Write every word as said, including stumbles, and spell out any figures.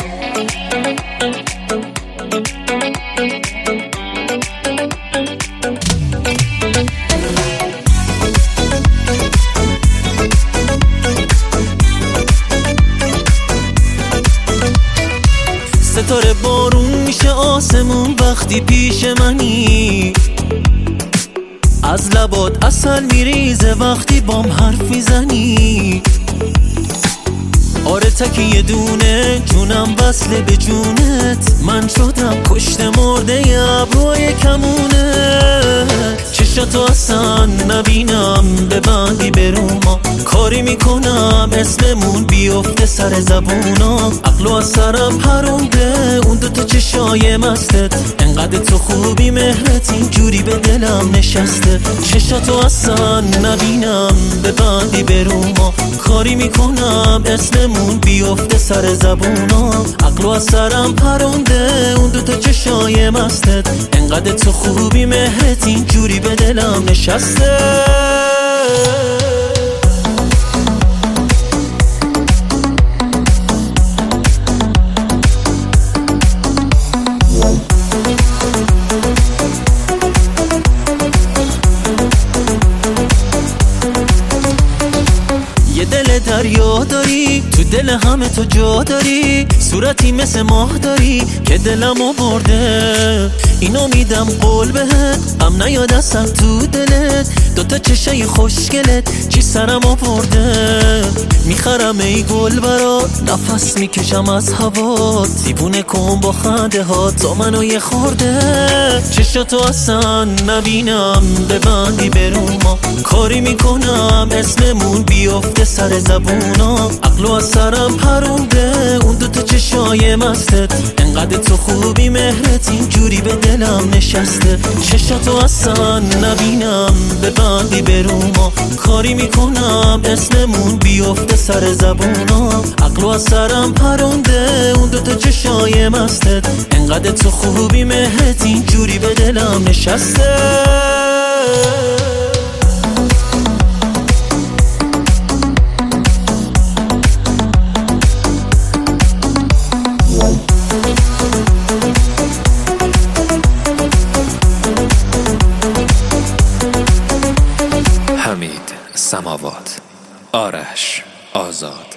ستاره بارون میشه آسمون وقتی پیش منی، از لبات عسل میریزه وقتی بام حرف میزنی. آره تکی یه دونه جونم وصله به جونت، من شدم کشته مرده ابروی کمونت. چشاتو اصلا نبینم ببندی بروما، کاری میکنم اسممون بیفته سر زبونا. عقلو از سرم پرونده اون دوتا چشای مستت، انقدر تو خوبی مهرت اینجوری به دلم نشسته. چشاتو اصلا نبینم ببندی بروما، کاری میکنم اسممون بیفته سر زبونا. عقلو از سرم پرونده اون دوتا چشای مستت، انقدر تو خوبی مهرت اینجوری به دلم نشسته. یه دل دریا داری، تو دل همه تو جا داری، صورتی مثل ماه داری که دلمو برده. اینو میدم قول بهت، غم نیاد اصلا تو دلت، دوتا چشای خوشگلت چی سرم آورده. میخرم ای گل برات، نفس میکشم از هوات، دیوونه کن با خنده ها تا منو یه خورده. چشاتو اصلا نبینم ببندی بروما، کاری میکنم اسممون بیفته سر زبونا. عقلو از سرم پرونده اون دوتا چشای مستت، انقدر تو خوبی مهرت اینجوری به دلم نشسته. چشاتو اصلا نبینم ببندی بروما، کاری میکنم اسممون بیفته سر زبونا. عقلو از سرم پرونده اون دوتا چشای مستت، انقدر تو خوبی مهرت اینجوری به دلم نشسته. حمید سماوات، آرش آزاد.